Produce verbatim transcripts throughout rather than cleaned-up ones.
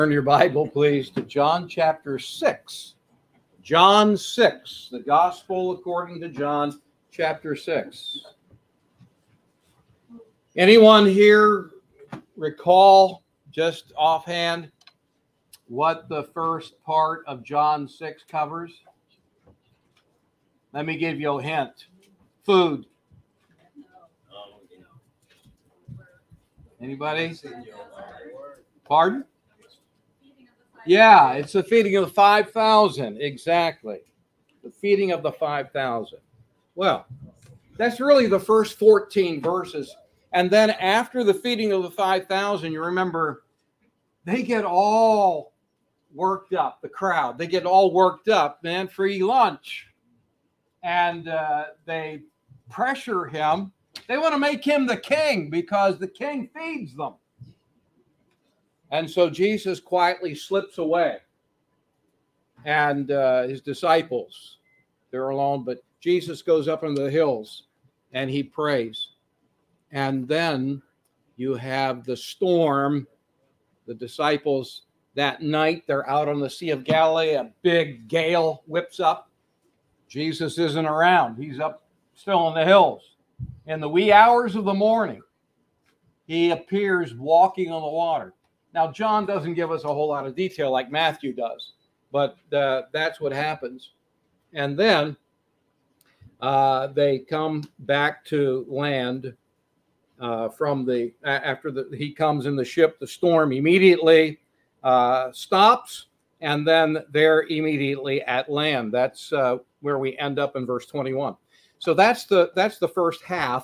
Turn your Bible, please, to John chapter six. John six, the Gospel according to John chapter six. Anyone here recall, just offhand, what the first part of John six covers? Let me give you a hint. Food. Anybody? Pardon? Yeah, it's the feeding of the five thousand. Exactly. The feeding of the five thousand. Well, that's really the first fourteen verses. And then after the feeding of the five thousand, you remember, they get all worked up, the crowd. They get all worked up, man, free lunch. And uh, they pressure him. They want to make him the king because the king feeds them. And so Jesus quietly slips away. And uh, his disciples, they're alone, but Jesus goes up into the hills and he prays. And then you have the storm. The disciples, that night, they're out on the Sea of Galilee. A big gale whips up. Jesus isn't around. He's up still in the hills. In the wee hours of the morning, he appears walking on the water. Now, John doesn't give us a whole lot of detail like Matthew does, but uh, that's what happens. And then uh, they come back to land uh, from the, after the, he comes in the ship, the storm immediately uh, stops, and then they're immediately at land. That's uh, where we end up in verse twenty-one. So that's the, that's the first half,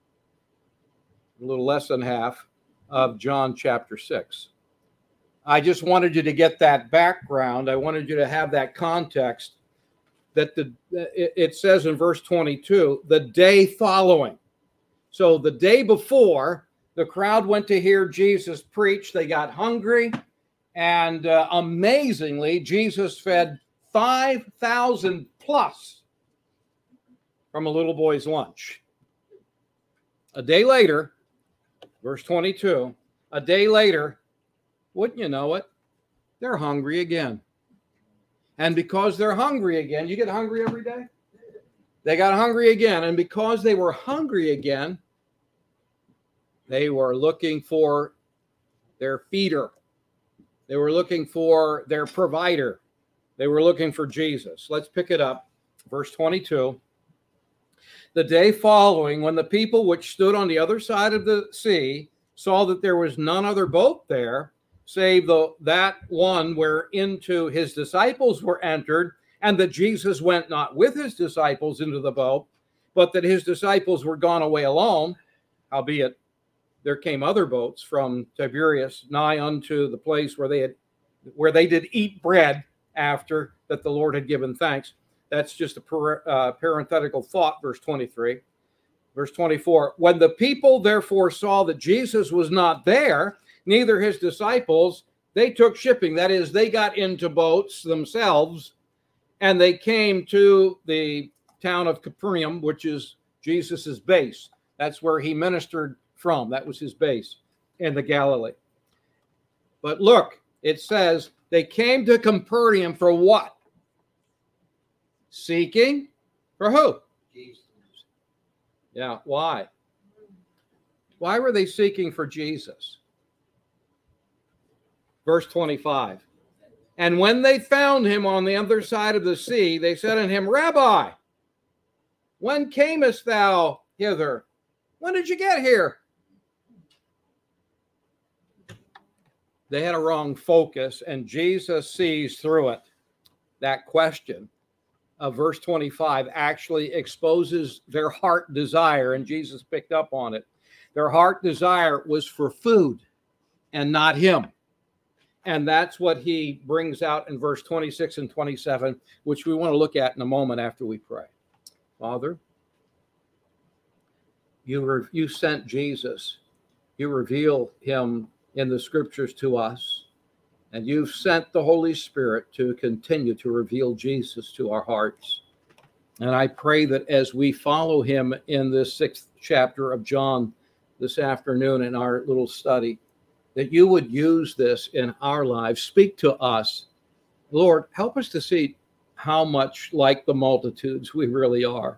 a little less than half, of John chapter six. I just wanted you to get that background. I wanted you to have that context that the it says in verse twenty-two, the day following. So the day before, the crowd went to hear Jesus preach. They got hungry, and uh, amazingly, Jesus fed five thousand plus from a little boy's lunch. A day later, verse twenty-two, a day later, wouldn't you know it, they're hungry again. And because they're hungry again, you get hungry every day? They got hungry again. And because they were hungry again, they were looking for their feeder. They were looking for their provider. They were looking for Jesus. Let's pick it up. Verse twenty-two. The day following, when the people which stood on the other side of the sea saw that there was none other boat there, save the, that one whereinto his disciples were entered, and that Jesus went not with his disciples into the boat, but that his disciples were gone away alone, howbeit there came other boats from Tiberias nigh unto the place where they had where they did eat bread after that the Lord had given thanks. That's just a per, uh, parenthetical thought, verse twenty-three. Verse twenty-four, when the people therefore saw that Jesus was not there, neither his disciples, they took shipping. That is, they got into boats themselves, and they came to the town of Capernaum, which is Jesus's base. That's where he ministered from. That was his base in the Galilee. But look, it says they came to Capernaum for what? Seeking for who? Jesus. Yeah, why? Why were they seeking for Jesus? Verse twenty-five. And when they found him on the other side of the sea, they said unto him, Rabbi, when camest thou hither? When did you get here? They had a wrong focus, and Jesus sees through it. That question of verse twenty-five actually exposes their heart desire, and Jesus picked up on it. Their heart desire was for food and not him. And that's what he brings out in verse twenty-six and twenty-seven, which we want to look at in a moment after we pray. Father, you, re- you sent Jesus. You reveal him in the scriptures to us. And you've sent the Holy Spirit to continue to reveal Jesus to our hearts. And I pray that as we follow him in this sixth chapter of John this afternoon in our little study, that you would use this in our lives. Speak to us. Lord, help us to see how much like the multitudes we really are.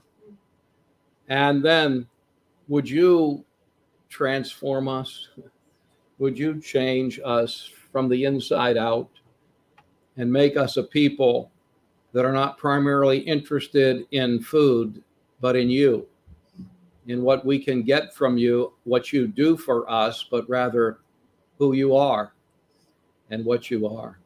And then would you transform us? Would you change us from the inside out and make us a people that are not primarily interested in food, but in you, in what we can get from you, what you do for us, but rather who you are and what you are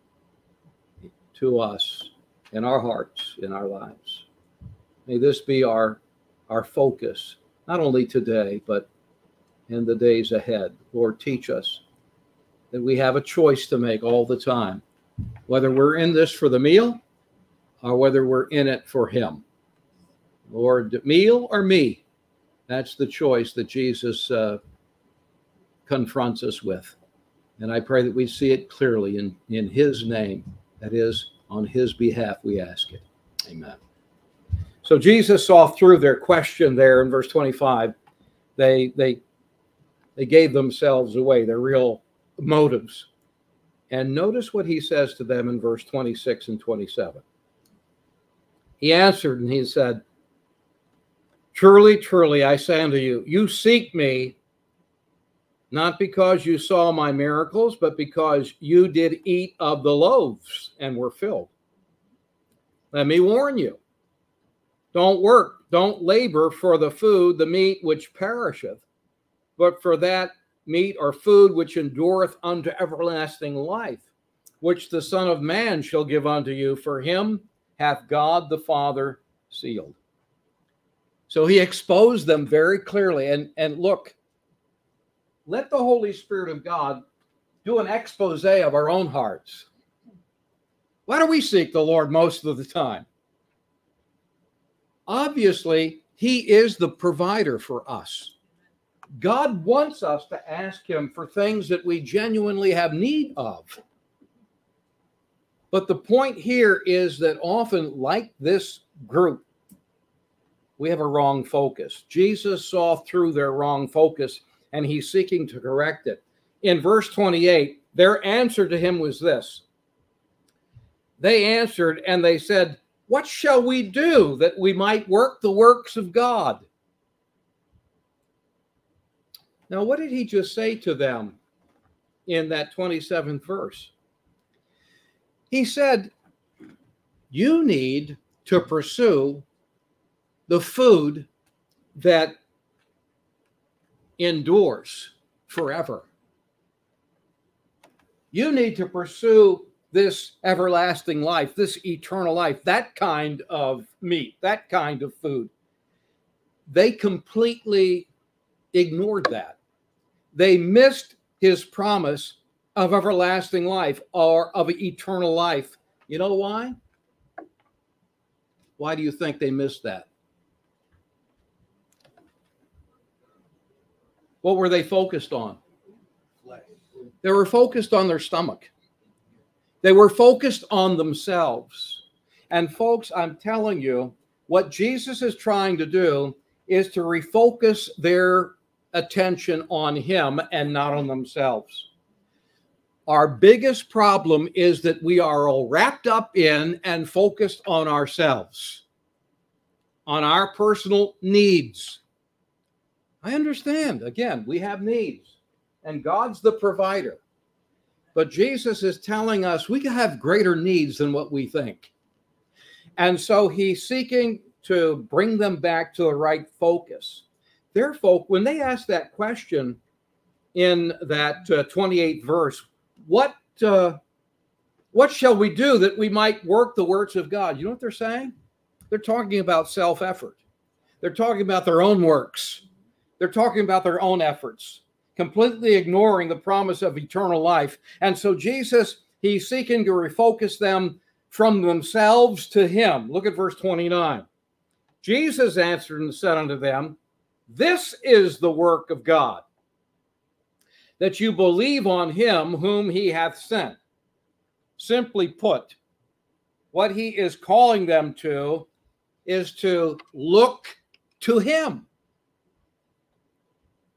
to us in our hearts, in our lives. May this be our, our focus, not only today, but in the days ahead. Lord, teach us that we have a choice to make all the time, whether we're in this for the meal or whether we're in it for him. Lord, meal or me? That's the choice that Jesus uh, confronts us with. And I pray that we see it clearly in, in his name. That is, on his behalf we ask it. Amen. So Jesus saw through their question there in verse twenty-five. They, they, they gave themselves away, their real motives. And notice what he says to them in verse twenty-six and twenty-seven. He answered and he said, "Truly, truly, I say unto you, you seek me not because you saw my miracles, but because you did eat of the loaves and were filled. Let me warn you, don't work, don't labor for the food, the meat which perisheth, but for that meat or food which endureth unto everlasting life, which the Son of Man shall give unto you. For him hath God the Father sealed." So he exposed them very clearly. And, and look, let the Holy Spirit of God do an expose of our own hearts. Why do we seek the Lord most of the time? Obviously, he is the provider for us. God wants us to ask him for things that we genuinely have need of. But the point here is that often, like this group, we have a wrong focus. Jesus saw through their wrong focus, and he's seeking to correct it. In verse twenty-eight, their answer to him was this. They answered and they said, "What shall we do that we might work the works of God?" Now, what did he just say to them in that twenty-seventh verse? He said, you need to pursue the food that endures forever. You need to pursue this everlasting life, this eternal life, that kind of meat, that kind of food. They completely ignored that. They missed his promise of everlasting life or of eternal life. You know why? Why do you think they missed that? What were they focused on? They were focused on their stomach. They were focused on themselves. And folks, I'm telling you, what Jesus is trying to do is to refocus their attention on him and not on themselves. Our biggest problem is that we are all wrapped up in and focused on ourselves, on our personal needs. I understand. Again, we have needs, and God's the provider. But Jesus is telling us we can have greater needs than what we think. And so he's seeking to bring them back to the right focus. Their folk, when they asked that question in that uh, twenty-eighth verse, what uh, what shall we do that we might work the works of God? You know what they're saying? They're talking about self-effort. They're talking about their own works. They're talking about their own efforts, completely ignoring the promise of eternal life. And so Jesus, he's seeking to refocus them from themselves to him. Look at verse twenty-nine. Jesus answered and said unto them, "This is the work of God, that you believe on him whom he hath sent." Simply put, what he is calling them to is to look to him.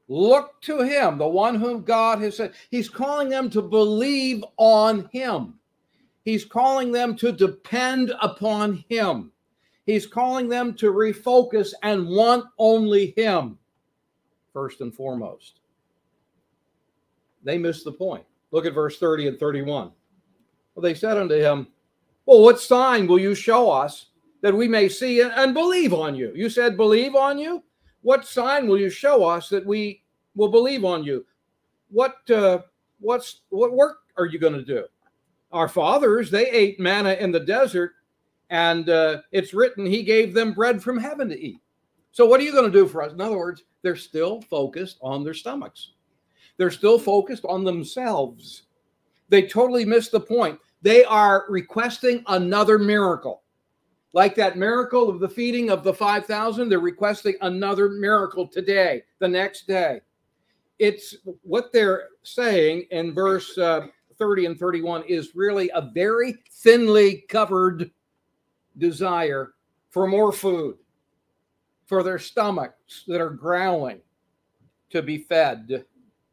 Look to him, the one whom God has sent. He's calling them to believe on him. He's calling them to depend upon him. He's calling them to refocus and want only him, first and foremost. They missed the point. Look at verse thirty and thirty-one. Well, they said unto him, well, what sign will you show us that we may see and believe on you? You said believe on you? What sign will you show us that we will believe on you? What uh, what's what work are you going to do? Our fathers, they ate manna in the desert, and uh, it's written he gave them bread from heaven to eat. So what are you going to do for us? In other words, they're still focused on their stomachs. They're still focused on themselves. They totally missed the point. They are requesting another miracle. Like that miracle of the feeding of the five thousand, they're requesting another miracle today, the next day. It's what they're saying in verse uh, thirty and thirty-one is really a very thinly covered desire for more food, for their stomachs that are growling to be fed.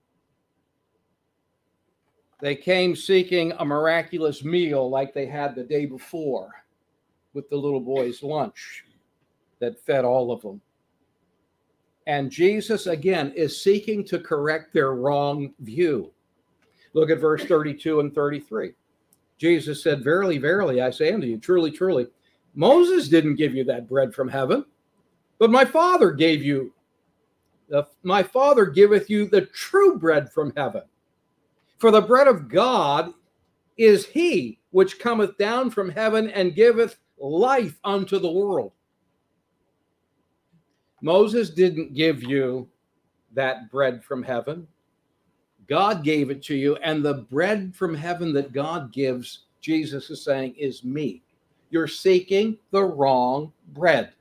They came seeking a miraculous meal like they had the day before with the little boy's lunch that fed all of them. And Jesus, again, is seeking to correct their wrong view. Look at verse thirty-two and thirty-three. Jesus said, verily, verily, I say unto you, truly, truly, Moses didn't give you that bread from heaven, but my Father gave you, the, my Father giveth you the true bread from heaven. For the bread of God is he which cometh down from heaven and giveth life unto the world. Moses didn't give you that bread from heaven. God gave it to you, and the bread from heaven that God gives, Jesus is saying, is me. You're seeking the wrong bread.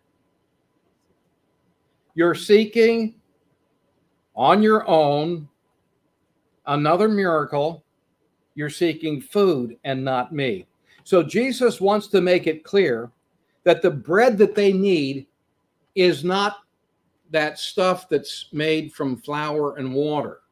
You're seeking on your own another miracle. You're seeking food and not me. So Jesus wants to make it clear that the bread that they need is not that stuff that's made from flour and water.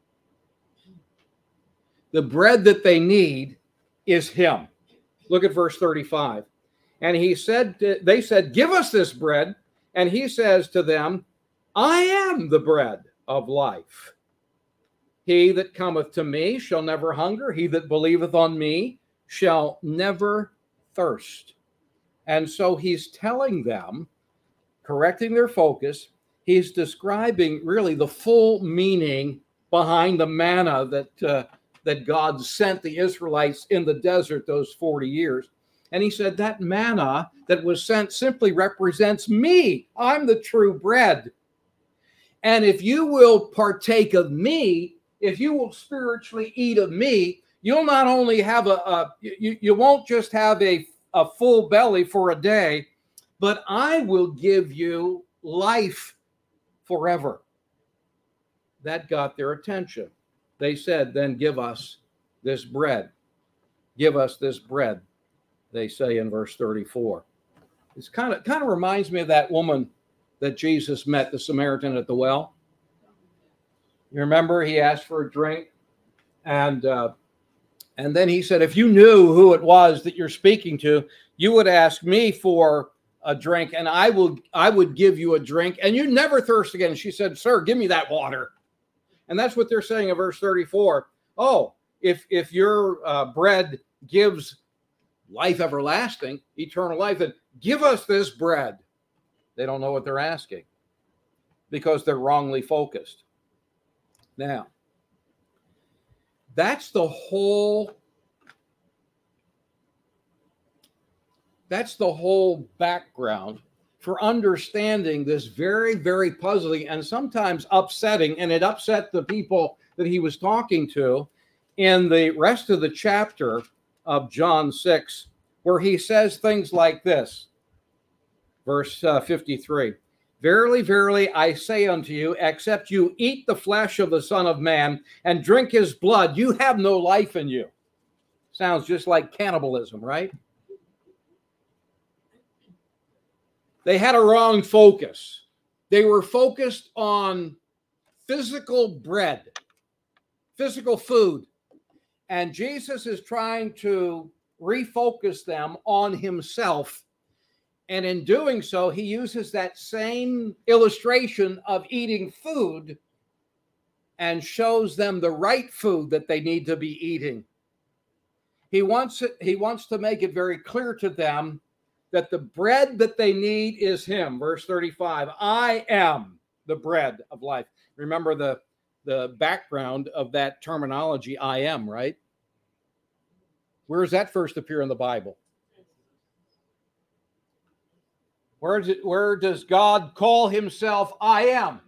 The bread that they need is him. Look at verse thirty-five. And he said, they said, give us this bread. And he says to them, I am the bread of life. He that cometh to me shall never hunger. He that believeth on me shall never thirst. And so he's telling them, correcting their focus, he's describing really the full meaning behind the manna that uh, that God sent the Israelites in the desert those forty years. And he said that manna that was sent simply represents me. I'm the true bread. And if you will partake of me, if you will spiritually eat of me, you'll not only have a, a you, you won't just have a, a full belly for a day, but I will give you life forever. That got their attention. They said, then give us this bread. Give us this bread, they say in verse thirty-four. It's kind of kind of reminds me of that woman that Jesus met, the Samaritan at the well. You remember he asked for a drink, and uh, and then he said, if you knew who it was that you're speaking to, you would ask me for a drink, and I will I would give you a drink, and you'd never thirst again. She said, sir, give me that water. And that's what they're saying in verse thirty-four. Oh, if if your uh, bread gives life everlasting, eternal life, then give us this bread. They don't know what they're asking because they're wrongly focused. Now, that's the whole that's the whole background for understanding this very, very puzzling and sometimes upsetting, and it upset the people that he was talking to in the rest of the chapter of John six, where he says things like this. Verse uh, fifty-three. Verily, verily, I say unto you, except you eat the flesh of the Son of Man and drink his blood, you have no life in you. Sounds just like cannibalism, right? They had a wrong focus. They were focused on physical bread, physical food. And Jesus is trying to refocus them on himself. And in doing so, he uses that same illustration of eating food and shows them the right food that they need to be eating. He wants it, he wants to make it very clear to them that the bread that they need is him. Verse thirty-five, I am the bread of life. Remember the, the background of that terminology, I am, right? Where does that first appear in the Bible? Where does it, where does God call himself I am?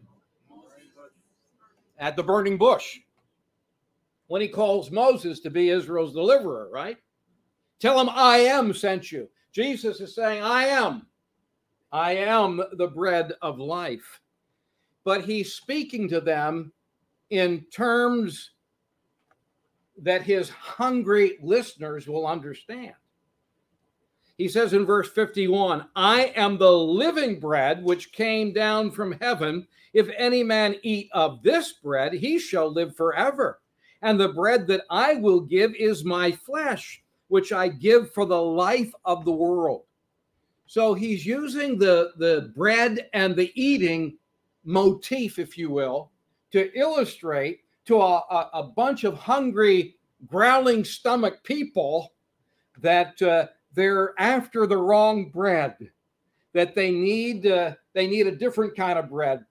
At the burning bush. When he calls Moses to be Israel's deliverer, right? Tell him I am sent you. Jesus is saying, I am. I am the bread of life. But he's speaking to them in terms that his hungry listeners will understand. He says in verse fifty-one, I am the living bread which came down from heaven. If any man eat of this bread, he shall live forever. And the bread that I will give is my flesh, which I give for the life of the world. So he's using the, the bread and the eating motif, if you will, to illustrate to a, a, a bunch of hungry, growling stomach people that uh, they're after the wrong bread, that they need uh, they need a different kind of bread.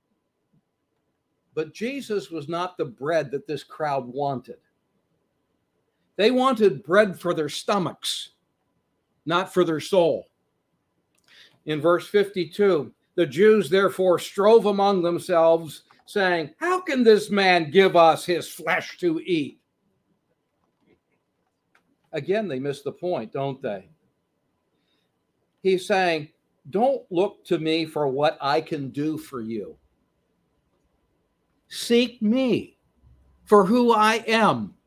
But Jesus was not the bread that this crowd wanted. They wanted bread for their stomachs, not for their soul. In verse fifty-two, the Jews therefore strove among themselves, saying, how can this man give us his flesh to eat? Again, they miss the point, don't they? He's saying, don't look to me for what I can do for you. Seek me for who I am.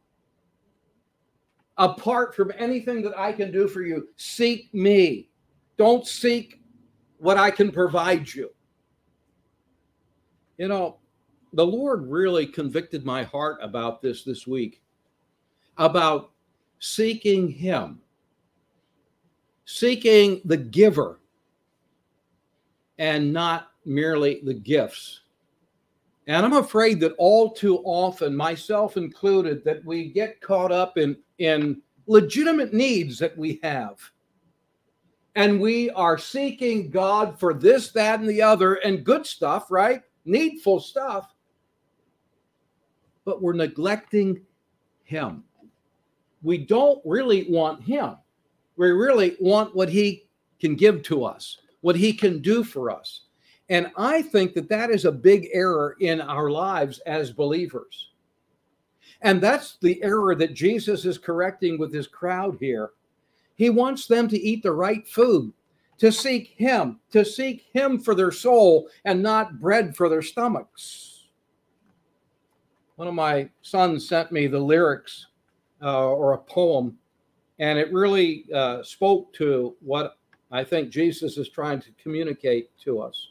Apart from anything that I can do for you, seek me. Don't seek what I can provide you. You know, the Lord really convicted my heart about this this week, about seeking him, seeking the giver, and not merely the gifts. And I'm afraid that all too often, myself included, that we get caught up in, in legitimate needs that we have. And we are seeking God for this, that, and the other, and good stuff, right? Needful stuff. But we're neglecting him. We don't really want him. We really want what he can give to us, what he can do for us. And I think that that is a big error in our lives as believers. And that's the error that Jesus is correcting with his crowd here. He wants them to eat the right food, to seek him, to seek him for their soul and not bread for their stomachs. One of my sons sent me the lyrics uh, or a poem, and it really uh, spoke to what I think Jesus is trying to communicate to us.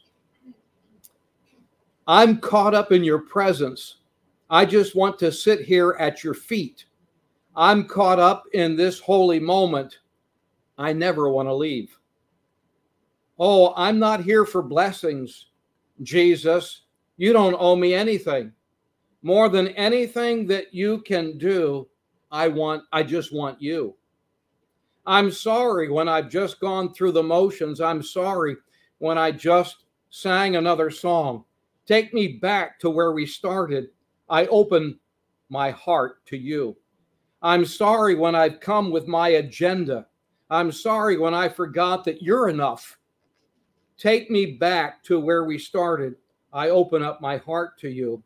I'm caught up in your presence. I just want to sit here at your feet. I'm caught up in this holy moment. I never want to leave. Oh, I'm not here for blessings, Jesus. You don't owe me anything. More than anything that you can do, I want, I just want you. I'm sorry when I've just gone through the motions. I'm sorry when I just sang another song. Take me back to where we started. I open my heart to you. I'm sorry when I've come with my agenda. I'm sorry when I forgot that you're enough. Take me back to where we started. I open up my heart to you.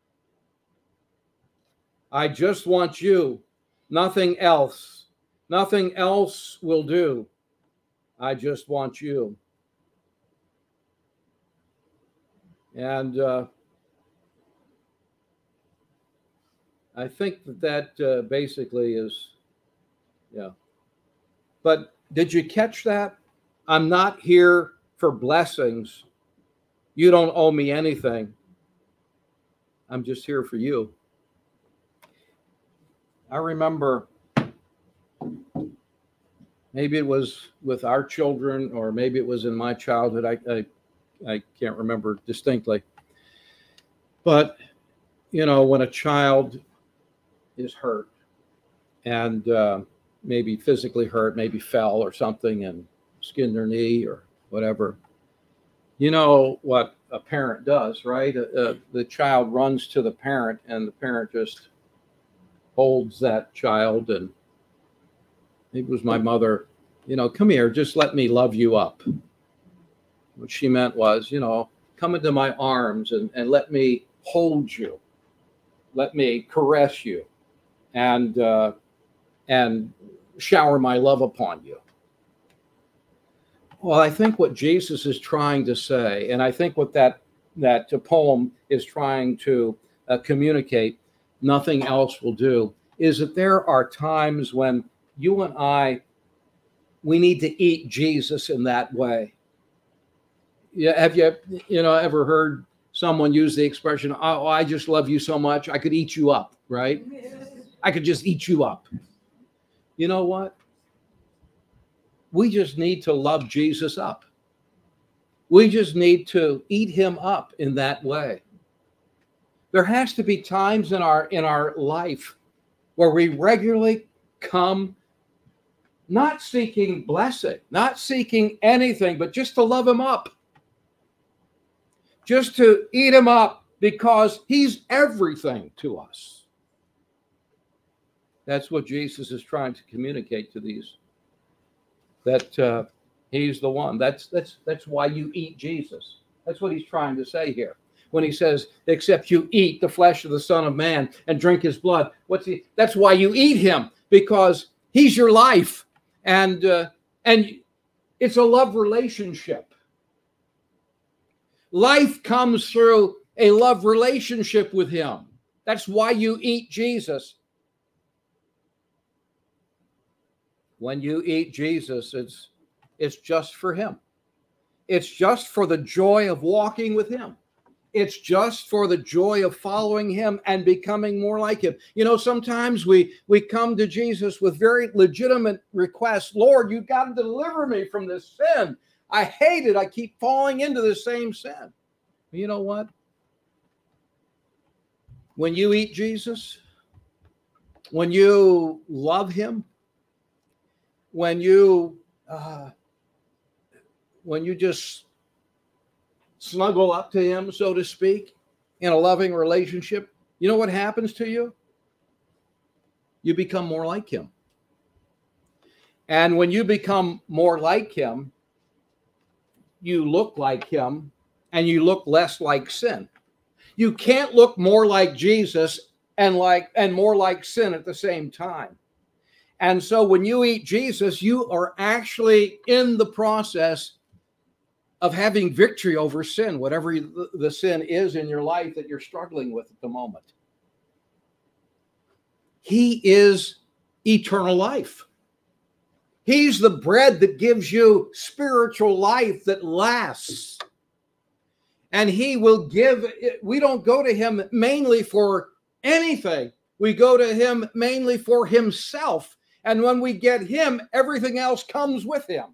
I just want you, nothing else. Nothing else will do. I just want you. And uh, I think that that uh, basically is, yeah. But did you catch that? I'm not here for blessings. You don't owe me anything. I'm just here for you. I remember maybe it was with our children, or maybe it was in my childhood. I, I, I can't remember distinctly. But, you know, when a child is hurt and uh, maybe physically hurt, maybe fell or something and skinned their knee or whatever, you know what a parent does, right? Uh, uh, the child runs to the parent, and the parent just holds that child. And it was my mother, you know, come here, just let me love you up. What she meant was, you know, come into my arms and, and let me hold you. Let me caress you and uh, and shower my love upon you. Well, I think what Jesus is trying to say, and I think what that that poem is trying to uh, communicate, nothing else will do, is that there are times when you and I, we need to eat Jesus in that way. Yeah, have you, you know, ever heard someone use the expression, oh, I just love you so much, I could eat you up, right? I could just eat you up. You know what? We just need to love Jesus up. We just need to eat him up in that way. There has to be times in our in our life where we regularly come, not seeking blessing, not seeking anything, but just to love him up. Just to eat him up because he's everything to us. That's what Jesus is trying to communicate to these. That uh, he's the one. That's that's that's why you eat Jesus. That's what he's trying to say here. When he says, except you eat the flesh of the Son of Man and drink his blood. What's he? That's why you eat him, because he's your life. And uh, and it's a love relationship. Life comes through a love relationship with him. That's why you eat Jesus. When you eat Jesus, it's it's just for him. It's just for the joy of walking with him. It's just for the joy of following him and becoming more like him. You know, sometimes we we come to Jesus with very legitimate requests. Lord, you've got to deliver me from this sin. I hate it. I keep falling into the same sin. You know what? When you eat Jesus, when you love him, when you uh, when you just snuggle up to him, so to speak, in a loving relationship, you know what happens to you? You become more like him. And when you become more like him, you look like him, and you look less like sin. You can't look more like Jesus and like and more like sin at the same time. And so when you eat Jesus, you are actually in the process of having victory over sin, whatever the sin is in your life that you're struggling with at the moment. He is eternal life. He's the bread that gives you spiritual life that lasts. And he will give, we don't go to him mainly for anything. We go to him mainly for himself. And when we get him, everything else comes with him.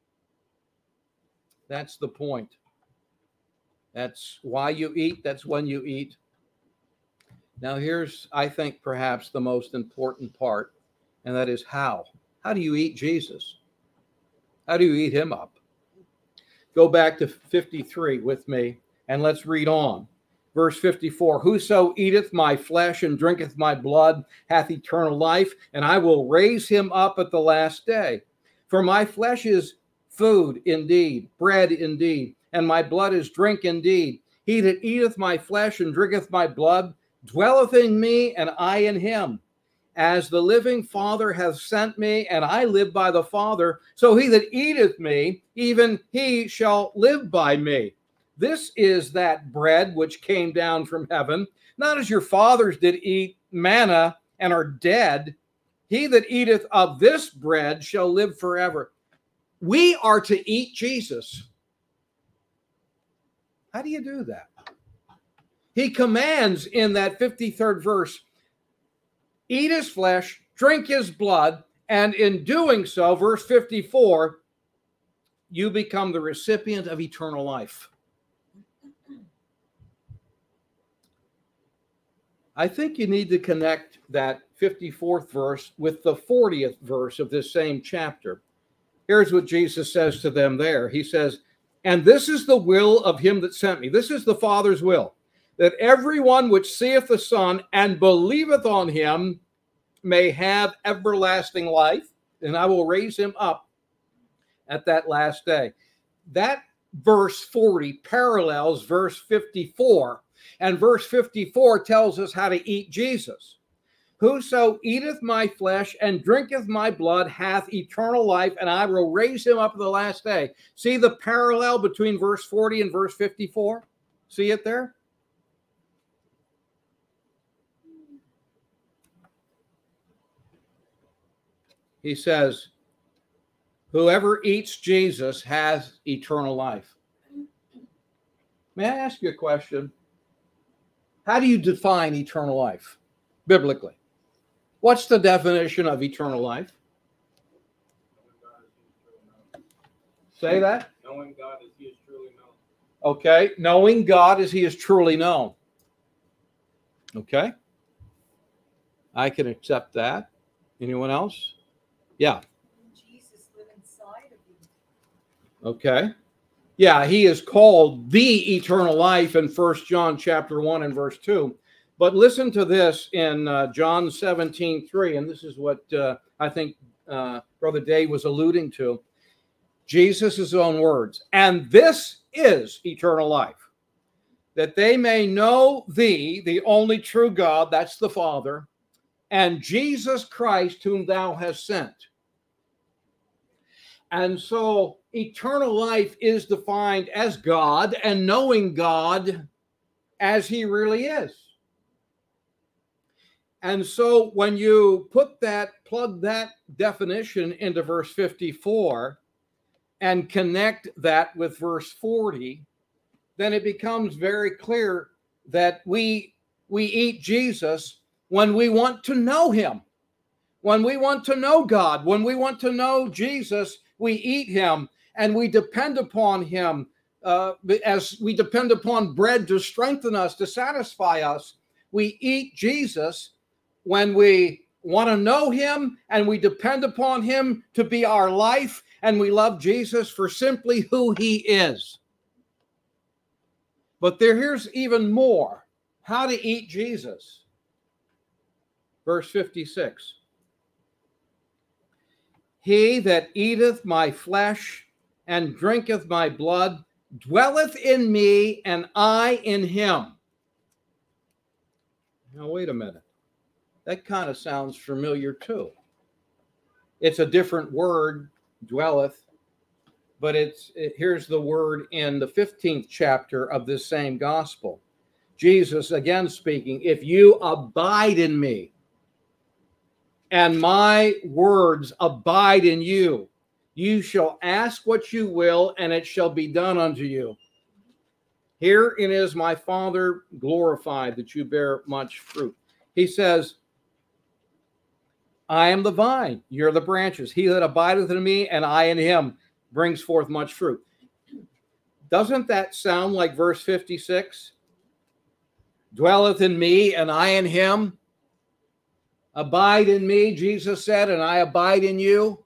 That's the point. That's why you eat. That's when you eat. Now here's, I think, perhaps the most important part, and that is how. How do you eat Jesus? How do you eat him up? Go back to fifty-three with me, and let's read on. Verse fifty-four, whoso eateth my flesh and drinketh my blood hath eternal life, and I will raise him up at the last day. For my flesh is food indeed, bread indeed, and my blood is drink indeed. He that eateth my flesh and drinketh my blood dwelleth in me, and I in him. As the living Father hath sent me, and I live by the Father, so he that eateth me, even he shall live by me. This is that bread which came down from heaven, not as your fathers did eat manna and are dead. He that eateth of this bread shall live forever. We are to eat Jesus. How do you do that? He commands in that fifty-third verse, eat his flesh, drink his blood, and in doing so, verse fifty-four, you become the recipient of eternal life. I think you need to connect that fifty-fourth verse with the fortieth verse of this same chapter. Here's what Jesus says to them there. He says, and this is the will of him that sent me. This is the Father's will, that everyone which seeth the Son and believeth on him may have everlasting life, and I will raise him up at that last day. That verse forty parallels verse fifty-four, and verse fifty-four tells us how to eat Jesus. Whoso eateth my flesh and drinketh my blood hath eternal life, and I will raise him up at the last day. See the parallel between verse forty and verse fifty-four? See it there? He says, whoever eats Jesus has eternal life. May I ask you a question? How do you define eternal life biblically? What's the definition of eternal life? Say that? Knowing God as he is truly known. Okay, knowing God as he is truly known. Okay. I can accept that. Anyone else? Yeah. Jesus live inside of you. Okay. Yeah, he is called the eternal life in First John chapter one and verse two. But listen to this in uh, John seventeen three, and this is what uh, I think uh, Brother Dave was alluding to. Jesus' own words. And this is eternal life, that they may know thee, the only true God, that's the Father, and Jesus Christ, whom thou hast sent. And so eternal life is defined as God and knowing God as he really is. And so when you put that, plug that definition into verse fifty-four and connect that with verse forty, then it becomes very clear that we, we eat Jesus when we want to know him. When we want to know God, when we want to know Jesus, we eat him and we depend upon him uh, as we depend upon bread to strengthen us, to satisfy us. We eat Jesus when we want to know him and we depend upon him to be our life, and we love Jesus for simply who he is. But there, here's even more. How to eat Jesus. Verse fifty-six. He that eateth my flesh and drinketh my blood dwelleth in me, and I in him. Now, wait a minute. That kind of sounds familiar too. It's a different word, dwelleth, but it's it, here's the word in the fifteenth chapter of this same gospel. Jesus again speaking, if you abide in me, and my words abide in you, you shall ask what you will, and it shall be done unto you. Herein is my Father glorified, that you bear much fruit. He says, I am the vine, you're the branches. He that abideth in me, and I in him, brings forth much fruit. Doesn't that sound like verse fifty-six? Dwelleth in me, and I in him. Abide in me, Jesus said, and I abide in you.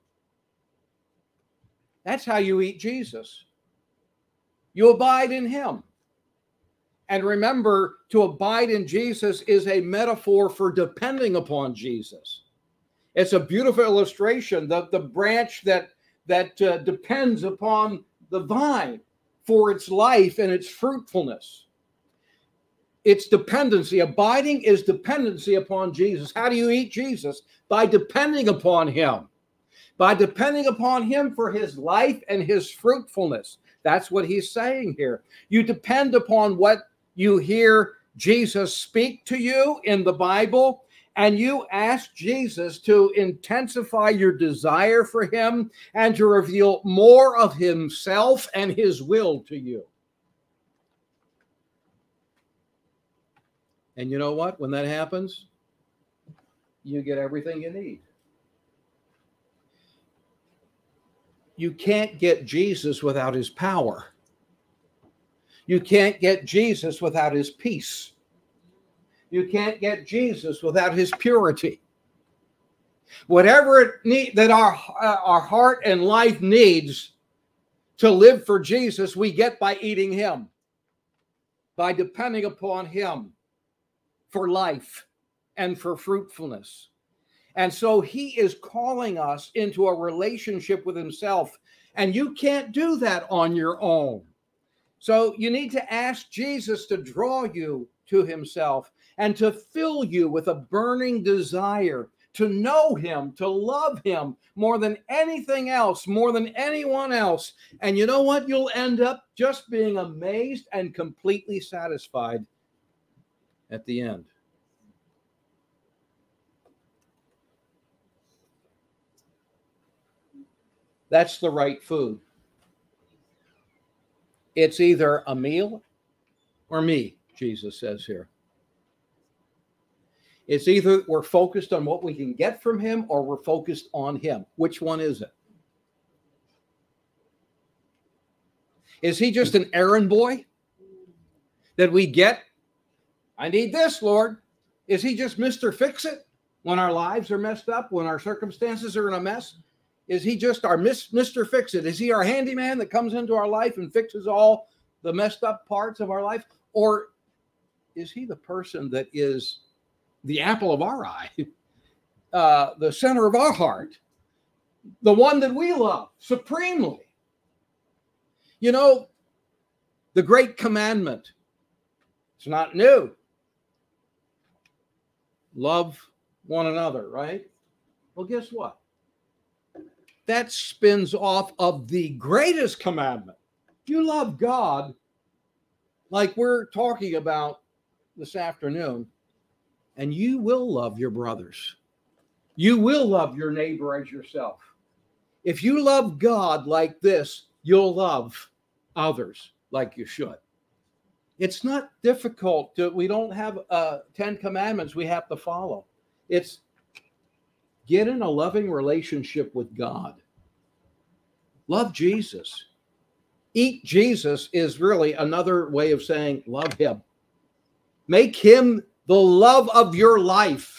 That's how you eat Jesus. You abide in him. And remember, to abide in Jesus is a metaphor for depending upon Jesus. It's a beautiful illustration, the, the branch that, that uh, depends upon the vine for its life and its fruitfulness. It's dependency. Abiding is dependency upon Jesus. How do you eat Jesus? By depending upon him. By depending upon him for his life and his fruitfulness. That's what he's saying here. You depend upon what you hear Jesus speak to you in the Bible, and you ask Jesus to intensify your desire for him and to reveal more of himself and his will to you. And you know what? When that happens, you get everything you need. You can't get Jesus without his power. You can't get Jesus without his peace. You can't get Jesus without his purity. Whatever it need, that our, uh, our heart and life needs to live for Jesus, we get by eating him, by depending upon him for life and for fruitfulness. And so he is calling us into a relationship with himself, and you can't do that on your own. So you need to ask Jesus to draw you to himself and to fill you with a burning desire to know him, to love him more than anything else, more than anyone else. And you know what? You'll end up just being amazed and completely satisfied at the end. That's the right food. It's either a meal or me, Jesus says here. It's either we're focused on what we can get from him or we're focused on him. Which one is it? Is he just an errand boy that we get? I need this, Lord. Is he just Mister Fix-It when our lives are messed up, when our circumstances are in a mess? Is he just our Mister Fix-It? Is he our handyman that comes into our life and fixes all the messed up parts of our life? Or is he the person that is the apple of our eye, uh, the center of our heart, the one that we love supremely? You know, the great commandment, it's not new. Love one another, right? Well, guess what? That spins off of the greatest commandment. You love God like we're talking about this afternoon, and you will love your brothers. You will love your neighbor as yourself. If you love God like this, you'll love others like you should. It's not difficult. To, we don't have uh, Ten Commandments we have to follow. It's get in a loving relationship with God. Love Jesus. Eat Jesus is really another way of saying love him. Make him the love of your life.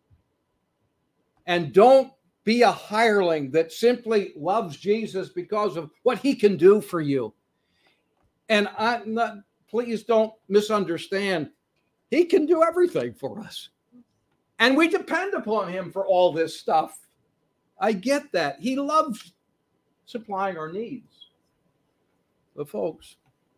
And don't be a hireling that simply loves Jesus because of what he can do for you. And I not, please don't misunderstand. He can do everything for us. And we depend upon him for all this stuff. I get that. He loves supplying our needs. But folks,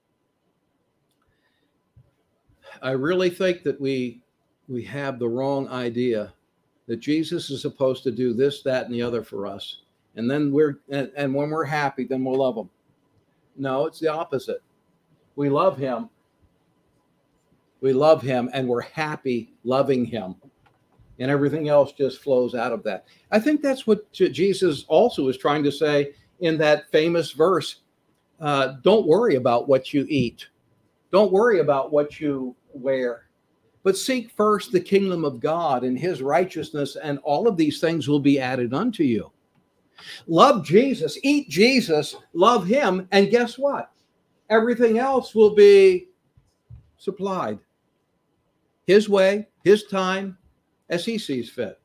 I really think that we we have the wrong idea that Jesus is supposed to do this, that, and the other for us. And then we're and, and when we're happy, then we'll love him. No, it's the opposite. We love him. We love him and we're happy loving him. And everything else just flows out of that. I think that's what Jesus also is trying to say in that famous verse. Uh, don't worry about what you eat. Don't worry about what you wear. But seek first the kingdom of God and his righteousness, and all of these things will be added unto you. Love Jesus, eat Jesus, love him, and guess what? Everything else will be supplied. His way, his time, as he sees fit.